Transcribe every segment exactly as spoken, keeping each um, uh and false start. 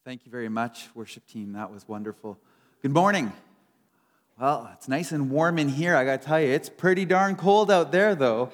Thank you very much, worship team. That was wonderful. Good morning. Well, it's nice and warm in here. I got to tell you, it's pretty darn cold out there, though.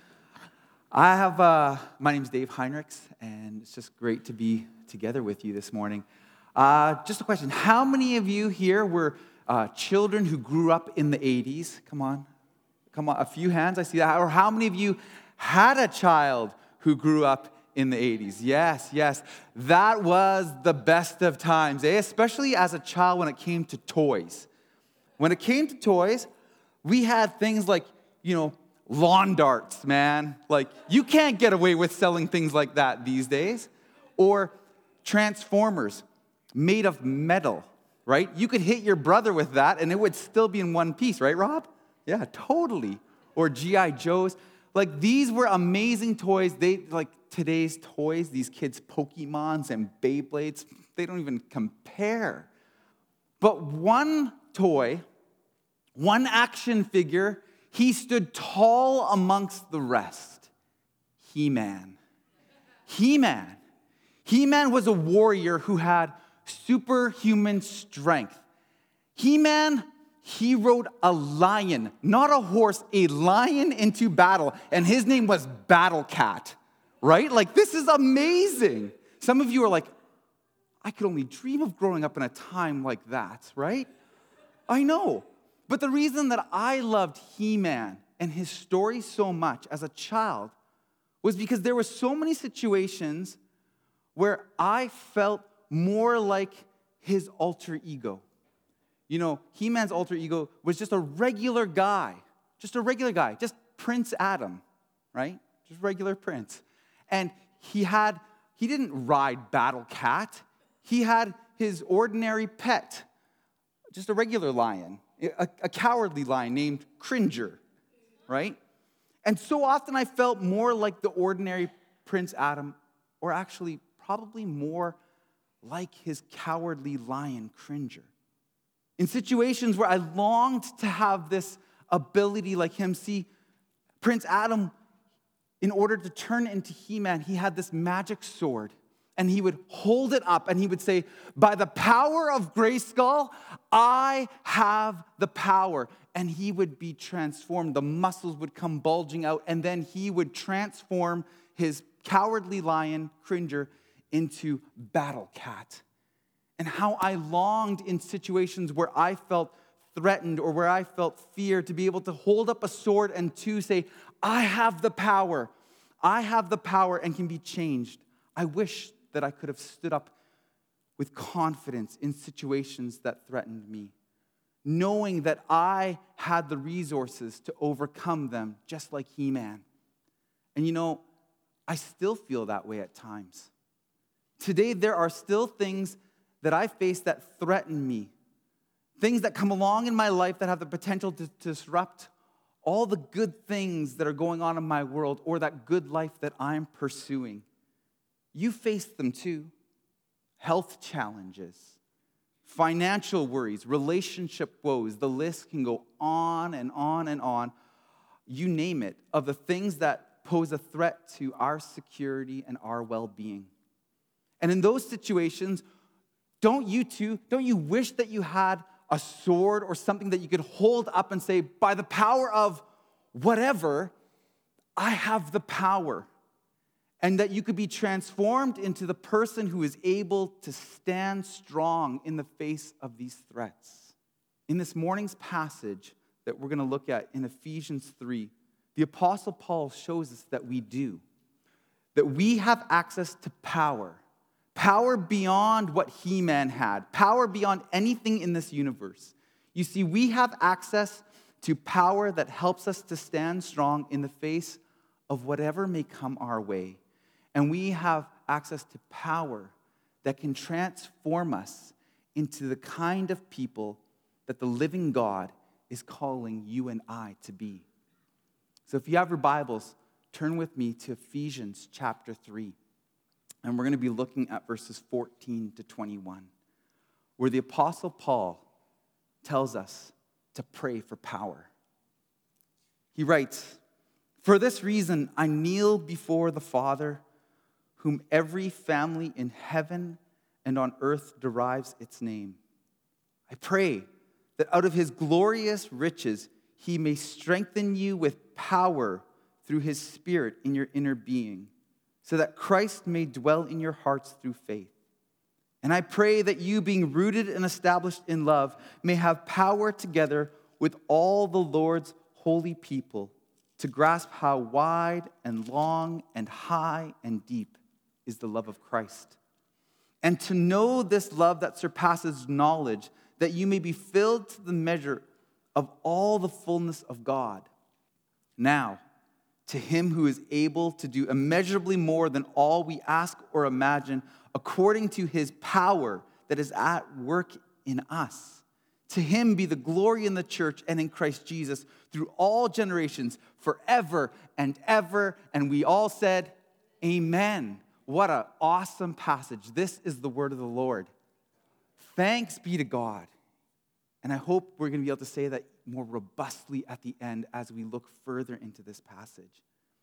I have, uh, my name's Dave Heinrichs, and it's just great to be together with you this morning. Uh, just a question. How many of you here were uh, children who grew up in the eighties? Come on. Come on. A few hands. I see that. Or how many of you had a child who grew up in the eighties? Yes, yes. That was the best of times, eh? Especially as a child when it came to toys. When it came to toys, we had things like, you know, lawn darts, man. Like, you can't get away with selling things like that these days. Or Transformers made of metal, right? You could hit your brother with that and it would still be in one piece, right, Rob? Yeah, totally. Or G I. Joes. Like, these were amazing toys. They, like, today's toys, these kids' Pokemons and Beyblades, they don't even compare. But one toy, one action figure, he stood tall amongst the rest. He-Man. He-Man. He-Man was a warrior who had superhuman strength. He-Man, he rode a lion, not a horse, a lion into battle, and his name was Battle Cat, right? Like, this is amazing. Some of you are like, I could only dream of growing up in a time like that, right? I know. But the reason that I loved He-Man and his story so much as a child was because there were so many situations where I felt more like his alter ego. You know, He-Man's alter ego was just a regular guy, just a regular guy, just Prince Adam, right? Just regular Prince. And he had, he didn't ride Battle Cat. He had his ordinary pet, just a regular lion, a, a cowardly lion named Cringer, right? And so often I felt more like the ordinary Prince Adam, or actually probably more like his cowardly lion, Cringer. In situations where I longed to have this ability like him, see, Prince Adam, in order to turn into He-Man, he had this magic sword, and he would hold it up, and he would say, by the power of Grayskull, I have the power. And he would be transformed. The muscles would come bulging out, and then he would transform his cowardly lion, Cringer, into Battle Cat. And how I longed in situations where I felt threatened or where I felt fear to be able to hold up a sword and to say, I have the power. I have the power and can be changed. I wish that I could have stood up with confidence in situations that threatened me, knowing that I had the resources to overcome them, just like He-Man. And you know, I still feel that way at times. Today, there are still things that I face that threaten me, things that come along in my life that have the potential to disrupt all the good things that are going on in my world or that good life that I'm pursuing. You face them too. Health challenges, financial worries, relationship woes. The list can go on and on and on. You name it, of the things that pose a threat to our security and our well-being. And in those situations, don't you too, don't you wish that you had a sword or something that you could hold up and say, by the power of whatever, I have the power. And that you could be transformed into the person who is able to stand strong in the face of these threats. In this morning's passage that we're going to look at in Ephesians three, the Apostle Paul shows us that we do. That we have access to power. Power beyond what He-Man had. Power beyond anything in this universe. You see, we have access to power that helps us to stand strong in the face of whatever may come our way. And we have access to power that can transform us into the kind of people that the living God is calling you and I to be. So if you have your Bibles, turn with me to Ephesians chapter three. And we're going to be looking at verses fourteen to twenty-one, where the Apostle Paul tells us to pray for power. He writes, "For this reason I kneel before the Father, whom every family in heaven and on earth derives its name. I pray that out of his glorious riches he may strengthen you with power through his Spirit in your inner being, so that Christ may dwell in your hearts through faith. And I pray that you, being rooted and established in love, may have power together with all the Lord's holy people to grasp how wide and long and high and deep is the love of Christ. And to know this love that surpasses knowledge, that you may be filled to the measure of all the fullness of God. Now, to him who is able to do immeasurably more than all we ask or imagine, according to his power that is at work in us. To him be the glory in the church and in Christ Jesus through all generations, forever and ever. And we all said, amen. What an awesome passage. This is the word of the Lord. Thanks be to God. And I hope we're going to be able to say that more robustly at the end as we look further into this passage.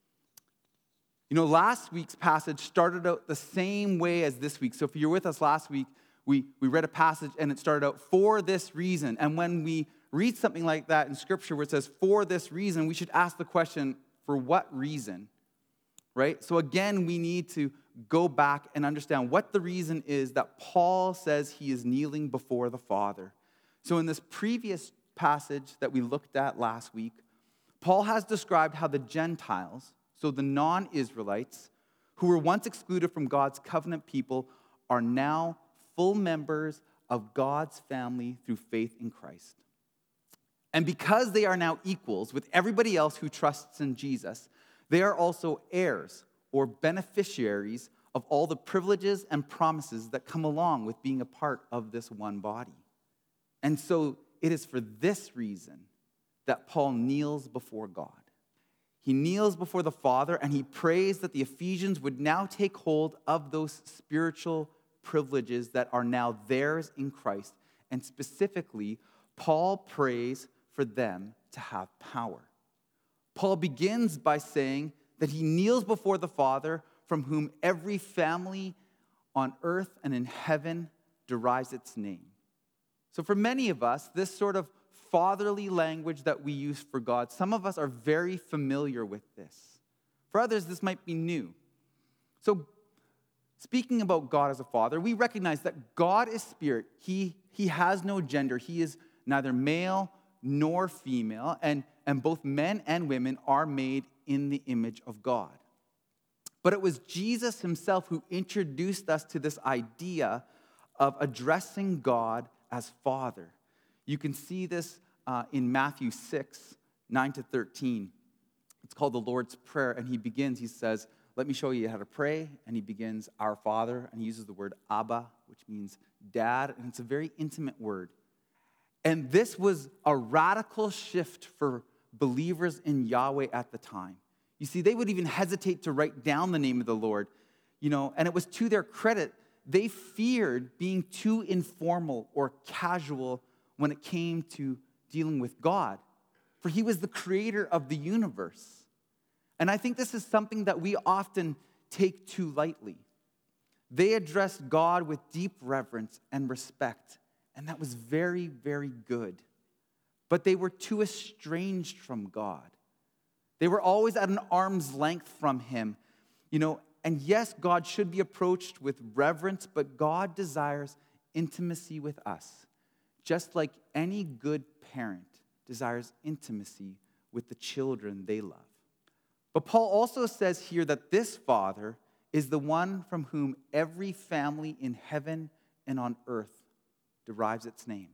You know, last week's passage started out the same way as this week. So if you're with us last week, we, we read a passage and it started out, for this reason. And when we read something like that in Scripture where it says, for this reason, we should ask the question, for what reason? Right? So again, we need to go back and understand what the reason is that Paul says he is kneeling before the Father. So in this previous passage that we looked at last week, Paul has described how the Gentiles, so the non-Israelites, who were once excluded from God's covenant people, are now full members of God's family through faith in Christ. And because they are now equals with everybody else who trusts in Jesus, they are also heirs or beneficiaries of all the privileges and promises that come along with being a part of this one body. And so it is for this reason that Paul kneels before God. He kneels before the Father and he prays that the Ephesians would now take hold of those spiritual privileges that are now theirs in Christ. And specifically, Paul prays for them to have power. Paul begins by saying that he kneels before the Father, from whom every family on earth and in heaven derives its name. So for many of us, this sort of fatherly language that we use for God, some of us are very familiar with this. For others, this might be new. So speaking about God as a father, we recognize that God is spirit. He, he has no gender. He is neither male nor female, and, and both men and women are made in the image of God. But it was Jesus himself who introduced us to this idea of addressing God as Father. You can see this uh, in Matthew six, nine to thirteen. It's called the Lord's Prayer, and he begins, he says, let me show you how to pray, and he begins, our Father, and he uses the word Abba, which means dad, and it's a very intimate word. And this was a radical shift for believers in Yahweh at the time. You see, they would even hesitate to write down the name of the Lord, you know, and it was to their credit. They feared being too informal or casual when it came to dealing with God, for he was the creator of the universe. And I think this is something that we often take too lightly. They addressed God with deep reverence and respect, and that was very, very good. But they were too estranged from God. They were always at an arm's length from him, you know. And yes, God should be approached with reverence, but God desires intimacy with us, just like any good parent desires intimacy with the children they love. But Paul also says here that this Father is the one from whom every family in heaven and on earth derives its name.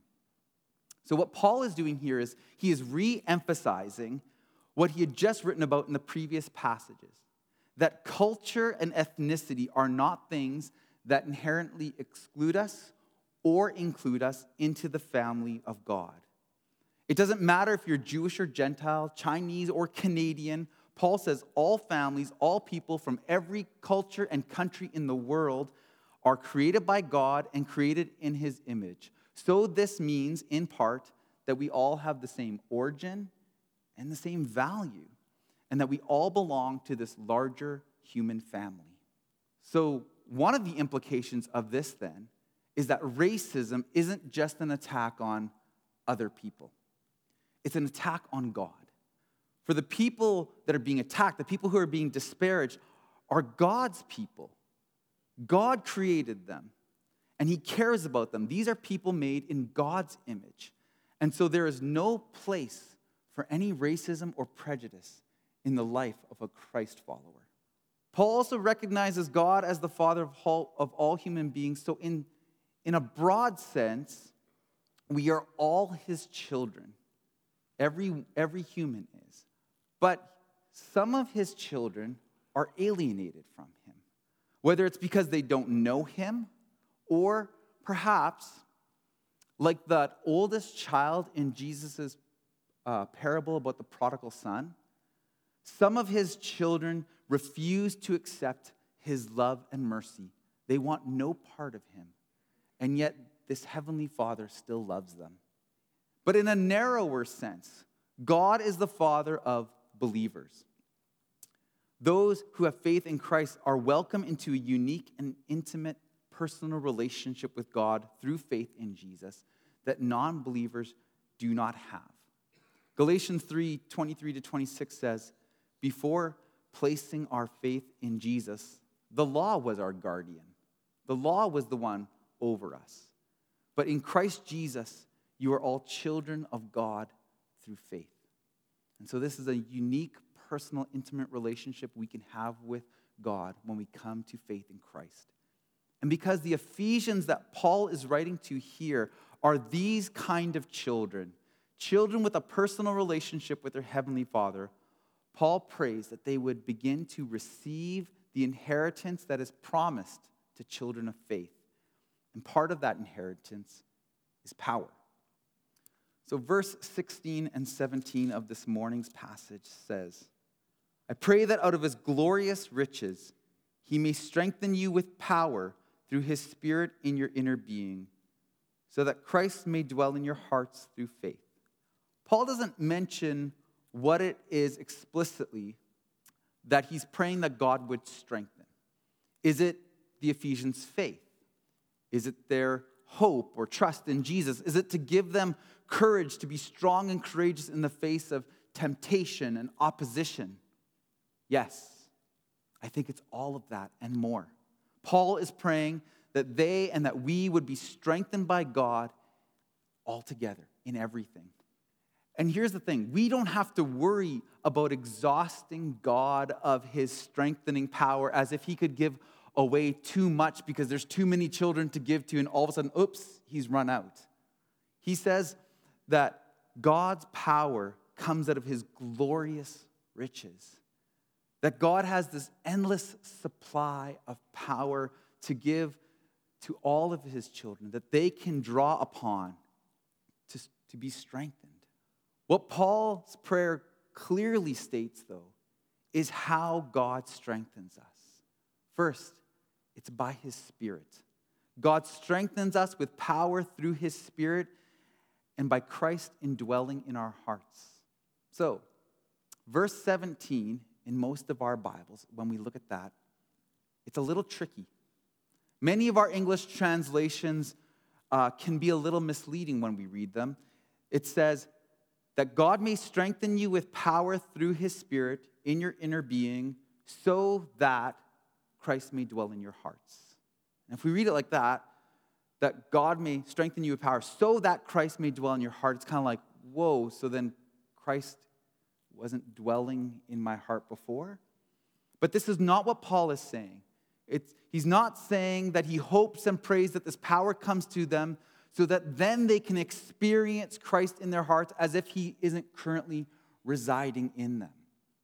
So what Paul is doing here is he is re-emphasizing what he had just written about in the previous passages, that culture and ethnicity are not things that inherently exclude us or include us into the family of God. It doesn't matter if you're Jewish or Gentile, Chinese or Canadian. Paul says all families, all people from every culture and country in the world are created by God and created in his image. So this means, in part, that we all have the same origin and the same value, and that we all belong to this larger human family. So one of the implications of this then is that racism isn't just an attack on other people. It's an attack on God. For the people that are being attacked, the people who are being disparaged, are God's people. God created them, and he cares about them. These are people made in God's image. And so there is no place for any racism or prejudice in the life of a Christ follower. Paul also recognizes God as the Father of all, of all human beings. So in, in a broad sense, we are all his children. Every, every human is. But some of his children are alienated from him, whether it's because they don't know him, or perhaps, like that oldest child in Jesus' uh, parable about the prodigal son, some of his children refuse to accept his love and mercy. They want no part of him, and yet this heavenly Father still loves them. But in a narrower sense, God is the Father of believers. Those who have faith in Christ are welcome into a unique and intimate personal relationship with God through faith in Jesus that non-believers do not have. Galatians three, twenty-three to twenty-six says, before placing our faith in Jesus, the law was our guardian. The law was the one over us. But in Christ Jesus, you are all children of God through faith. And so this is a unique, personal, intimate relationship we can have with God when we come to faith in Christ. And because the Ephesians that Paul is writing to here are these kind of children, children with a personal relationship with their Heavenly Father, Paul prays that they would begin to receive the inheritance that is promised to children of faith. And part of that inheritance is power. So verse sixteen and seventeen of this morning's passage says, I pray that out of his glorious riches he may strengthen you with power through his Spirit in your inner being, so that Christ may dwell in your hearts through faith. Paul doesn't mention what it is explicitly that he's praying that God would strengthen. Is it the Ephesians' faith? Is it their hope or trust in Jesus? Is it to give them courage to be strong and courageous in the face of temptation and opposition? Yes, I think it's all of that and more. Paul is praying that they and that we would be strengthened by God altogether in everything. And here's the thing, we don't have to worry about exhausting God of his strengthening power as if he could give away too much because there's too many children to give to, and all of a sudden, oops, he's run out. He says that God's power comes out of his glorious riches. That God has this endless supply of power to give to all of his children, that they can draw upon to, to be strengthened. What Paul's prayer clearly states, though, is how God strengthens us. First, it's by his Spirit. God strengthens us with power through his Spirit and by Christ indwelling in our hearts. So, verse seventeen in most of our Bibles, when we look at that, it's a little tricky. Many of our English translations uh, can be a little misleading when we read them. It says that God may strengthen you with power through his Spirit in your inner being so that Christ may dwell in your hearts. And if we read it like that, that God may strengthen you with power so that Christ may dwell in your heart, it's kind of like, whoa, so then Christ wasn't dwelling in my heart before? But this is not what Paul is saying. It's, he's not saying that he hopes and prays that this power comes to them so that then they can experience Christ in their hearts as if he isn't currently residing in them.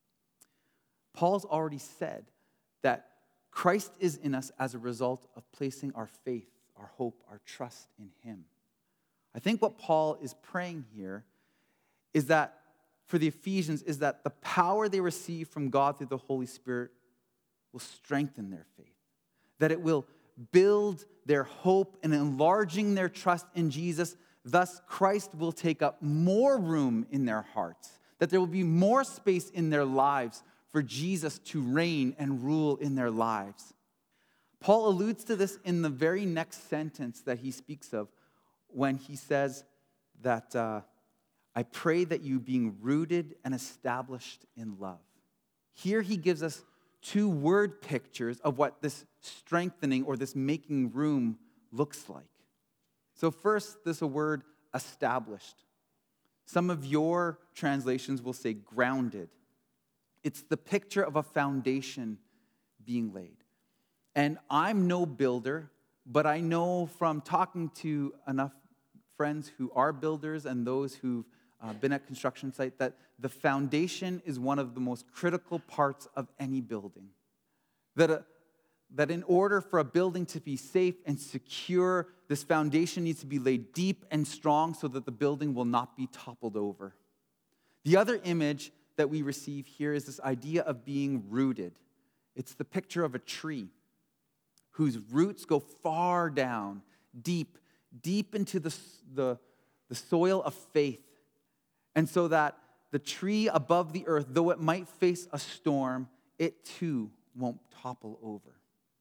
Paul's already said that Christ is in us as a result of placing our faith, our hope, our trust in him. I think what Paul is praying here is that for the Ephesians is that the power they receive from God through the Holy Spirit will strengthen their faith. That it will build their hope and enlarging their trust in Jesus. Thus, Christ will take up more room in their hearts. That there will be more space in their lives for Jesus to reign and rule in their lives. Paul alludes to this in the very next sentence that he speaks of when he says that, uh, I pray that you being rooted and established in love. Here he gives us two word pictures of what this strengthening or this making room looks like. So first, this a word established. Some of your translations will say grounded. It's the picture of a foundation being laid. And I'm no builder, but I know from talking to enough friends who are builders and those who've uh, been at construction site that the foundation is one of the most critical parts of any building. That, a, that in order for a building to be safe and secure, this foundation needs to be laid deep and strong so that the building will not be toppled over. The other image that we receive here is this idea of being rooted. It's the picture of a tree whose roots go far down, deep, deep into the, the, the soil of faith. And so that the tree above the earth, though it might face a storm, it too won't topple over.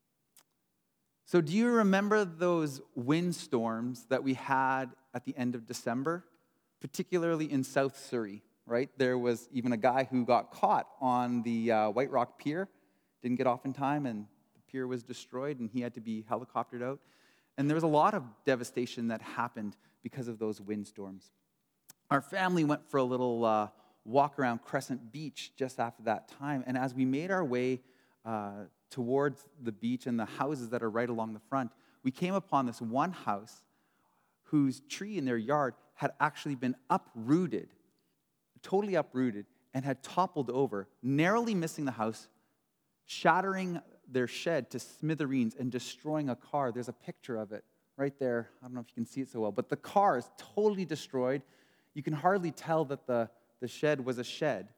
So do you remember those windstorms that we had at the end of December, particularly in South Surrey, right? There was even a guy who got caught on the uh, White Rock Pier, didn't get off in time, and the pier was destroyed, and he had to be helicoptered out. And there was a lot of devastation that happened because of those windstorms. Our family went for a little uh, walk around Crescent Beach just after that time, and as we made our way uh, towards the beach and the houses that are right along the front, we came upon this one house whose tree in their yard had actually been uprooted, totally uprooted, and had toppled over, narrowly missing the house, shattering their shed to smithereens and destroying a car. There's a picture of it right there. I don't know if you can see it so well, but the car is totally destroyed. You can hardly tell that the, the shed was a shed.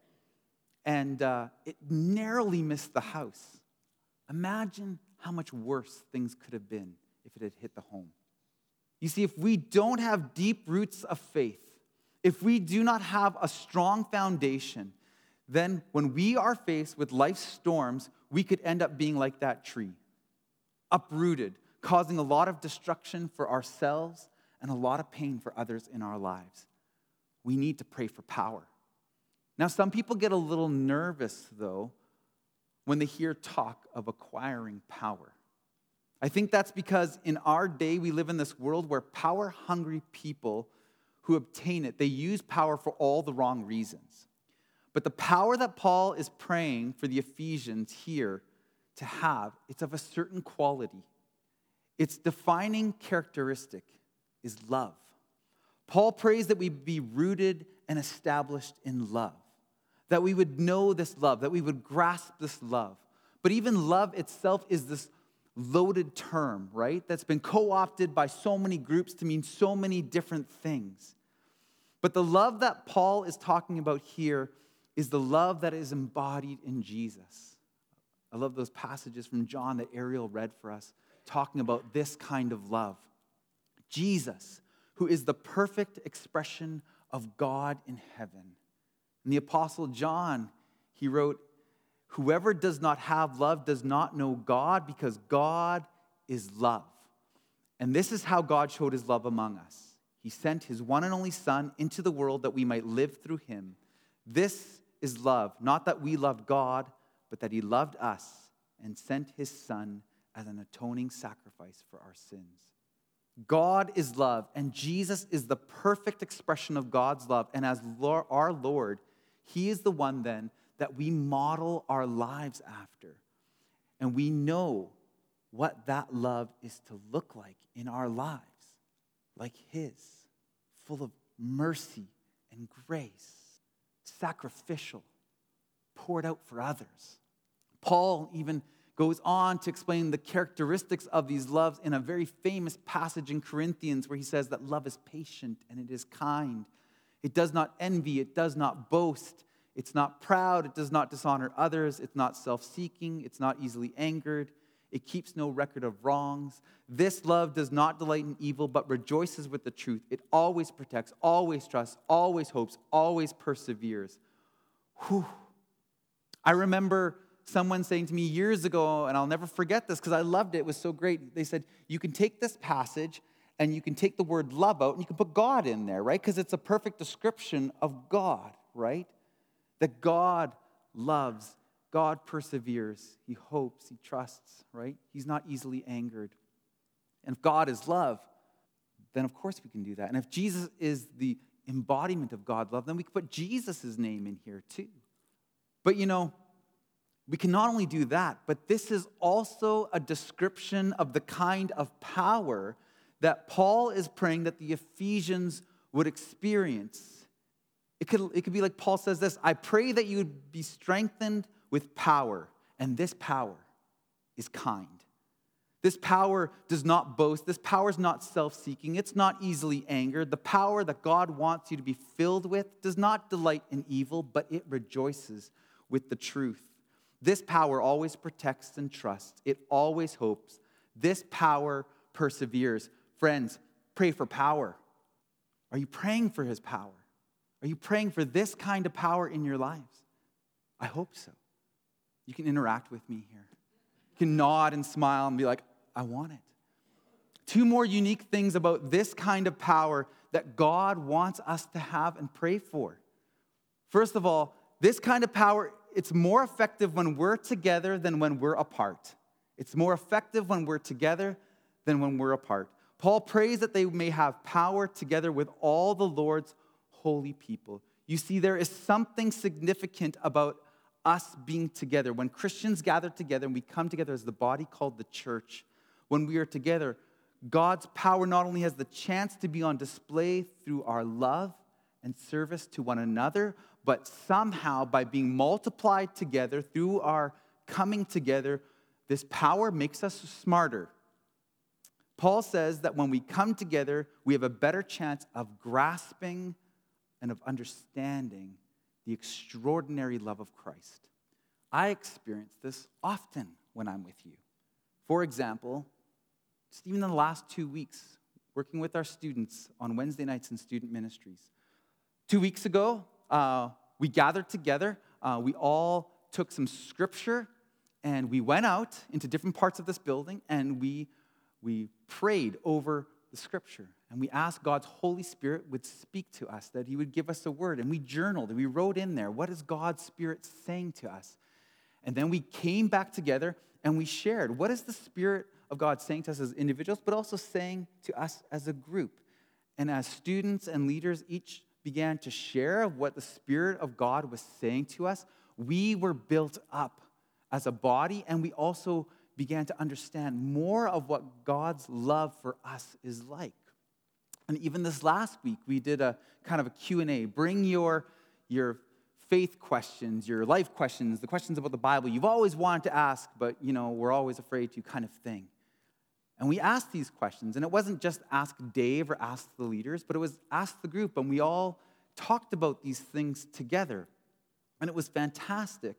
And uh, it narrowly missed the house. Imagine how much worse things could have been if it had hit the home. You see, if we don't have deep roots of faith, if we do not have a strong foundation, then when we are faced with life's storms, we could end up being like that tree, uprooted, causing a lot of destruction for ourselves and a lot of pain for others in our lives. We need to pray for power. Now, some people get a little nervous, though, when they hear talk of acquiring power. I think that's because in our day, we live in this world where power-hungry people who obtain it, they use power for all the wrong reasons. But the power that Paul is praying for the Ephesians here to have, it's of a certain quality. Its defining characteristic is love. Paul prays that we be rooted and established in love, that we would know this love, that we would grasp this love. But even love itself is this loaded term, right? That's been co-opted by so many groups to mean so many different things. But the love that Paul is talking about here is the love that is embodied in Jesus. I love those passages from John that Ariel read for us, talking about this kind of love. Jesus, who is the perfect expression of God in heaven. And the Apostle John, he wrote, whoever does not have love does not know God, because God is love. And this is how God showed his love among us. He sent his one and only Son into the world that we might live through him. This is love, not that we loved God, but that he loved us and sent his Son as an atoning sacrifice for our sins. God is love, and Jesus is the perfect expression of God's love. And as our Lord, he is the one then that we model our lives after. And we know what that love is to look like in our lives, like his, full of mercy and grace, sacrificial, poured out for others. Paul even goes on to explain the characteristics of these loves in a very famous passage in Corinthians where he says that love is patient and it is kind. It does not envy, it does not boast, it's not proud, it does not dishonor others, it's not self-seeking, it's not easily angered, it keeps no record of wrongs. This love does not delight in evil, but rejoices with the truth. It always protects, always trusts, always hopes, always perseveres. Whew. I remember someone saying to me years ago, and I'll never forget this because I loved it. It was so great. They said, you can take this passage and you can take the word love out and you can put God in there, right? Because it's a perfect description of God, right? That God loves, God perseveres, he hopes, he trusts, right? He's not easily angered. And if God is love, then of course we can do that. And if Jesus is the embodiment of God's love, then we can put Jesus' name in here too. But you know, we can not only do that, but this is also a description of the kind of power that Paul is praying that the Ephesians would experience. It could, it could be like Paul says this, I pray that you would be strengthened with power, and this power is kind. This power does not boast. This power is not self-seeking. It's not easily angered. The power that God wants you to be filled with does not delight in evil, but it rejoices with the truth. This power always protects and trusts. It always hopes. This power perseveres. Friends, pray for power. Are you praying for his power? Are you praying for this kind of power in your lives? I hope so. You can interact with me here. You can nod and smile and be like, I want it. Two more unique things about this kind of power that God wants us to have and pray for. First of all, this kind of power, it's more effective when we're together than when we're apart. It's more effective when we're together than when we're apart. Paul prays that they may have power together with all the Lord's holy people. You see, there is something significant about us being together. When Christians gather together and we come together as the body called the church, when we are together, God's power not only has the chance to be on display through our love and service to one another, but somehow by being multiplied together through our coming together, this power makes us smarter. Paul says that when we come together, we have a better chance of grasping and of understanding the extraordinary love of Christ. I experience this often when I'm with you. For example, just even in the last two weeks, working with our students on Wednesday nights in student ministries. Two weeks ago, uh, we gathered together. Uh, we all took some scripture, and we went out into different parts of this building, and we, we prayed over the scripture. And we asked God's Holy Spirit would speak to us, that he would give us a word. And we journaled, and we wrote in there, what is God's Spirit saying to us? And then we came back together, and we shared, what is the Spirit of God saying to us as individuals, but also saying to us as a group. And as students and leaders each began to share of what the Spirit of God was saying to us, we were built up as a body, and we also began to understand more of what God's love for us is like. And even this last week, we did a kind of a Q and A. Bring your, your faith questions, your life questions, the questions about the Bible you've always wanted to ask, but, you know, we're always afraid to kind of thing. And we asked these questions, and it wasn't just ask Dave or ask the leaders, but it was ask the group, and we all talked about these things together. And it was fantastic.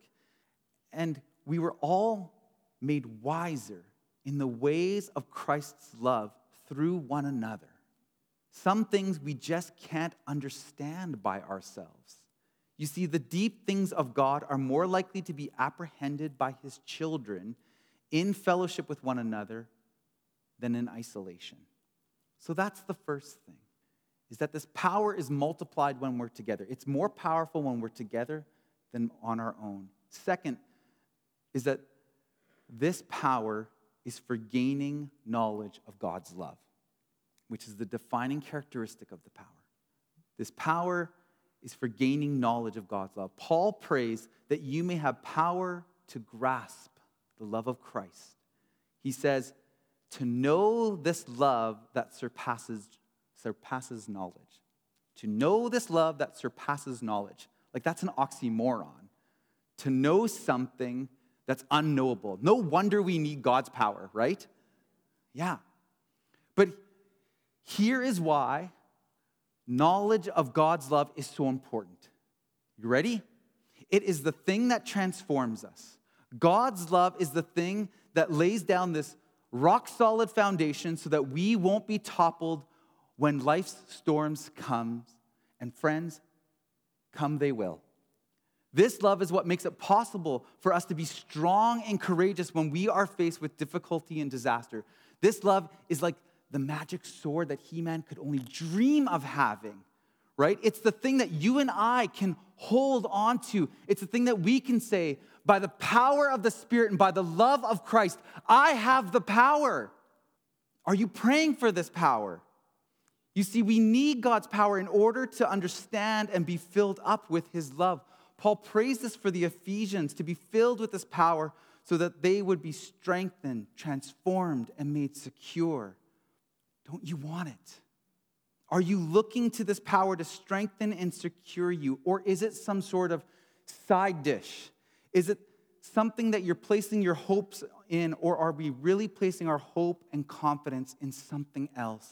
And we were all made wiser in the ways of Christ's love through one another. Some things we just can't understand by ourselves. You see, the deep things of God are more likely to be apprehended by his children in fellowship with one another than in isolation. So that's the first thing, is that this power is multiplied when we're together. It's more powerful when we're together than on our own. Second is that this power is for gaining knowledge of God's love, which is the defining characteristic of the power. This power is for gaining knowledge of God's love. Paul prays that you may have power to grasp the love of Christ. He says, to know this love that surpasses, surpasses knowledge. To know this love that surpasses knowledge. Like that's an oxymoron. To know something that's unknowable. No wonder we need God's power, right? Yeah. But here is why knowledge of God's love is so important. You ready? It is the thing that transforms us. God's love is the thing that lays down this rock-solid foundation so that we won't be toppled when life's storms come. And friends, come they will. This love is what makes it possible for us to be strong and courageous when we are faced with difficulty and disaster. This love is like the magic sword that He-Man could only dream of having, right? It's the thing that you and I can hold on to. It's the thing that we can say, by the power of the Spirit and by the love of Christ, I have the power. Are you praying for this power? You see, we need God's power in order to understand and be filled up with His love. Paul prays this for the Ephesians, to be filled with this power so that they would be strengthened, transformed, and made secure. Don't you want it? Are you looking to this power to strengthen and secure you? Or is it some sort of side dish? Is it something that you're placing your hopes in, or are we really placing our hope and confidence in something else?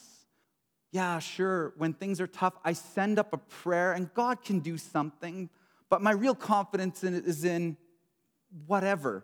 Yeah, sure, when things are tough, I send up a prayer and God can do something, but my real confidence in it is in whatever.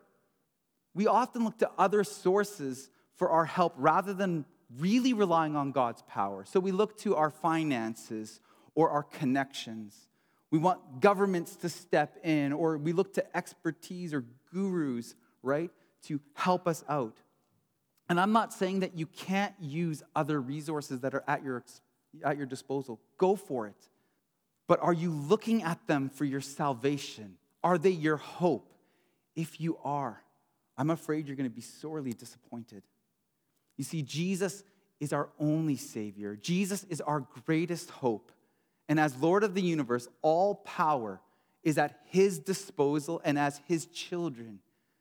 We often look to other sources for our help rather than really relying on God's power. So we look to our finances or our connections. We want governments to step in, or we look to expertise or gurus, right, to help us out. And I'm not saying that you can't use other resources that are at your, at your disposal. Go for it. But are you looking at them for your salvation? Are they your hope? If you are, I'm afraid you're going to be sorely disappointed. You see, Jesus is our only Savior. Jesus is our greatest hope. And as Lord of the universe, all power is at His disposal, and as His children,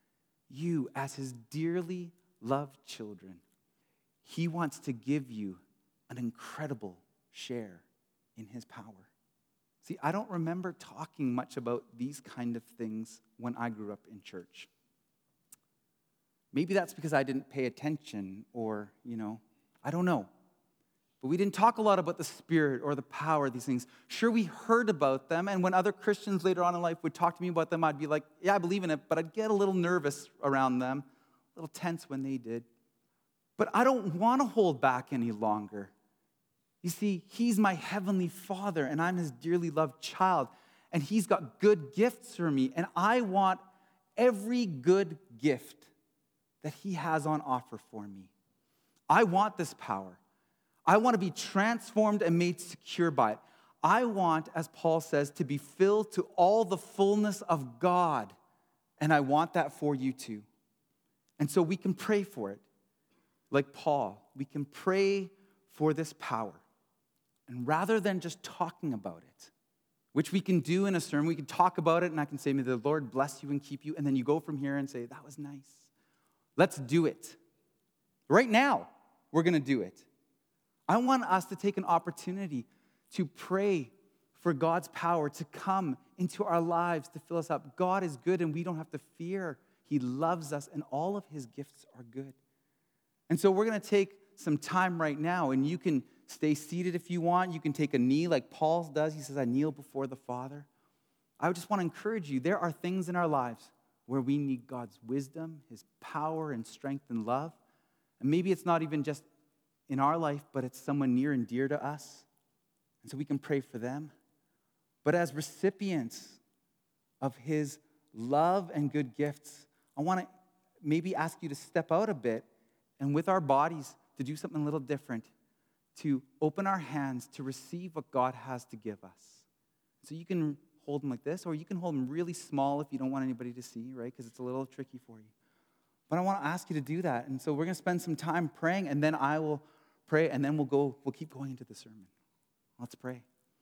you, as His dearly loved children, He wants to give you an incredible share in His power. See, I don't remember talking much about these kind of things when I grew up in church. Maybe that's because I didn't pay attention, or, you know, I don't know. But we didn't talk a lot about the Spirit or the power of these things. Sure, we heard about them, and when other Christians later on in life would talk to me about them, I'd be like, yeah, I believe in it, but I'd get a little nervous around them, a little tense when they did. But I don't want to hold back any longer. You see, He's my heavenly Father, and I'm His dearly loved child, and He's got good gifts for me, and I want every good gift that He has on offer for me. I want this power. I want to be transformed and made secure by it. I want, as Paul says, to be filled to all the fullness of God, and I want that for you too. And so we can pray for it. Like Paul, we can pray for this power. And rather than just talking about it, which we can do in a sermon, we can talk about it, and I can say, may the Lord bless you and keep you, and then you go from here and say, that was nice. Let's do it. Right now, we're going to do it. I want us to take an opportunity to pray for God's power to come into our lives, to fill us up. God is good, and we don't have to fear. He loves us, and all of His gifts are good. And so we're going to take some time right now, and you can stay seated if you want. You can take a knee like Paul does. He says, I kneel before the Father. I just want to encourage you. There are things in our lives where we need God's wisdom, His power and strength and love. And maybe it's not even just in our life, but it's someone near and dear to us. And so we can pray for them. But as recipients of His love and good gifts, I want to maybe ask you to step out a bit and with our bodies to do something a little different, to open our hands to receive what God has to give us. So you can hold them like this, or you can hold them really small if you don't want anybody to see, right? Because it's a little tricky for you. But I want to ask you to do that. And so we're going to spend some time praying, and then I will pray, and then we'll go, we'll keep going into the sermon. Let's pray.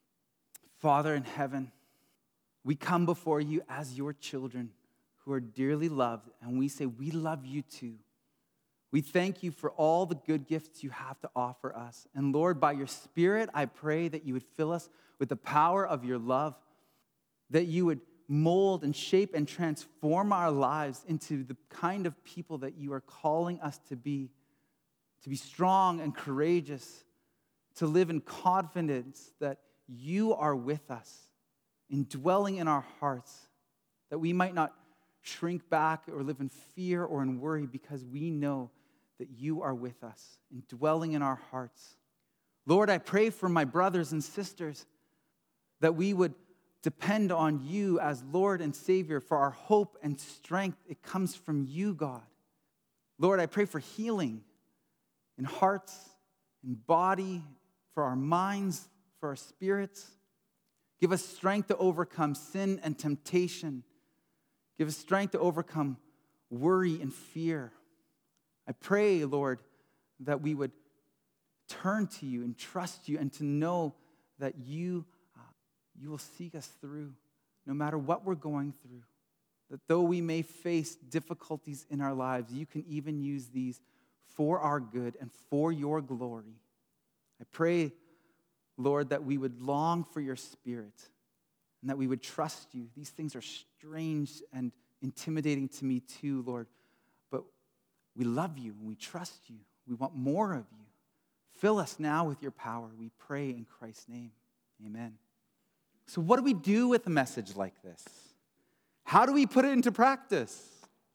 Father in heaven, we come before you as your children who are dearly loved, and we say we love you too. We thank you for all the good gifts you have to offer us. And Lord, by your Spirit, I pray that you would fill us with the power of your love, that you would mold and shape and transform our lives into the kind of people that you are calling us to be, to be strong and courageous, to live in confidence that you are with us, indwelling in our hearts, that we might not shrink back or live in fear or in worry, because we know that you are with us, indwelling in our hearts. Lord, I pray for my brothers and sisters that we would depend on you as Lord and Savior for our hope and strength. It comes from you, God. Lord, I pray for healing in hearts, in body, for our minds, for our spirits. Give us strength to overcome sin and temptation. Give us strength to overcome worry and fear. I pray, Lord, that we would turn to you and trust you and to know that you, uh, you will seek us through no matter what we're going through. That though we may face difficulties in our lives, you can even use these for our good and for your glory. I pray, Lord, that we would long for your Spirit and that we would trust you. These things are strange and intimidating to me too, Lord, but we love you and we trust you. We want more of you. Fill us now with your power. We pray in Christ's name. Amen. So what do we do with a message like this? How do we put it into practice?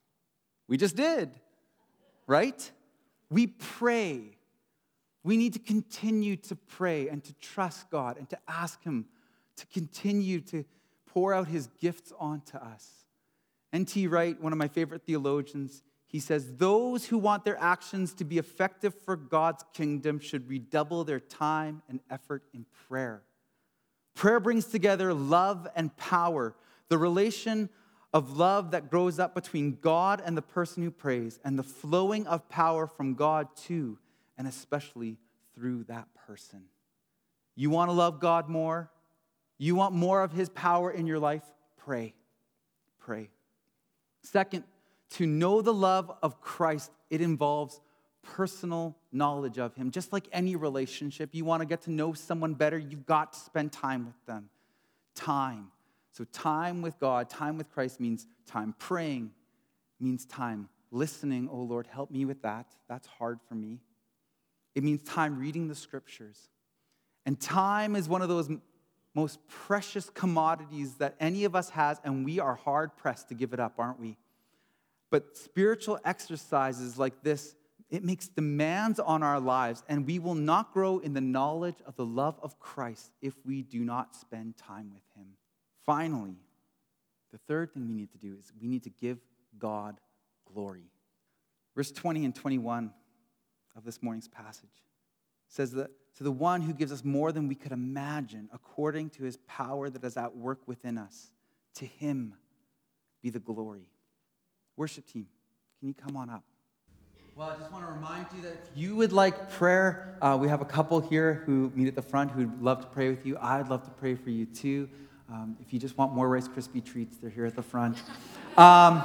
We just did, right? We pray. We need to continue to pray and to trust God and to ask him to continue to pour out his gifts onto us. N T Wright, one of my favorite theologians, he says, those who want their actions to be effective for God's kingdom should redouble their time and effort in prayer. Prayer brings together love and power, the relation of love that grows up between God and the person who prays, and the flowing of power from God to, and especially through that person. You want to love God more? You want more of his power in your life? Pray. Pray. Second, to know the love of Christ, it involves personal knowledge of him. Just like any relationship, you want to get to know someone better, you've got to spend time with them. Time. So time with God, time with Christ means time praying, means time listening. Oh Lord, help me with that. That's hard for me. It means time reading the scriptures. And time is one of those most precious commodities that any of us has, and we are hard-pressed to give it up, aren't we? But spiritual exercises like this, it makes demands on our lives, and we will not grow in the knowledge of the love of Christ if we do not spend time with him. Finally, the third thing we need to do is we need to give God glory. Verse twenty and twenty-one of this morning's passage says that to the one who gives us more than we could imagine, according to his power that is at work within us, to him be the glory. Worship team, can you come on up? Well, I just want to remind you that if you would like prayer, uh, we have a couple here who meet at the front who'd love to pray with you. I'd love to pray for you too. Um, if you just want more Rice Krispie treats, they're here at the front. Um,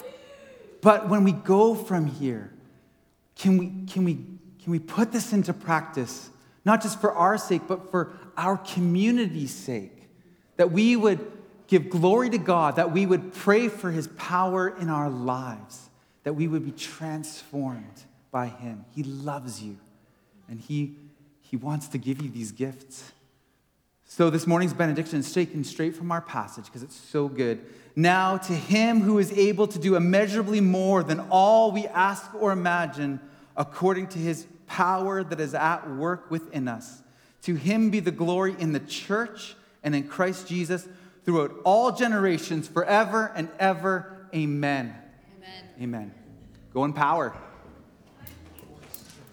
but when we go from here, can we can we can we put this into practice, not just for our sake, but for our community's sake, that we would give glory to God, that we would pray for his power in our lives, that we would be transformed by him. He loves you, and he, he wants to give you these gifts. So this morning's benediction is taken straight from our passage because it's so good. Now to him who is able to do immeasurably more than all we ask or imagine, according to his power that is at work within us. To him be the glory in the church and in Christ Jesus throughout all generations, forever and ever. Amen. Amen. Amen. Go in power.